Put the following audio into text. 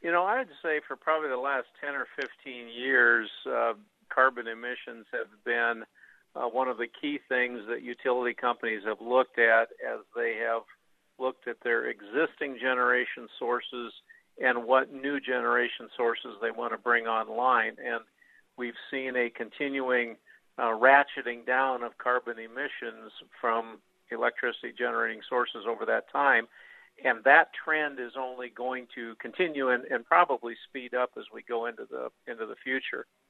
I'd say for probably the last 10 or 15 years, carbon emissions have been one of the key things that utility companies have looked at as they have looked at their existing generation sources and what new generation sources they want to bring online. And we've seen a continuing ratcheting down of carbon emissions from electricity generating sources over that time. And that trend is only going to continue and probably speed up as we go into the future.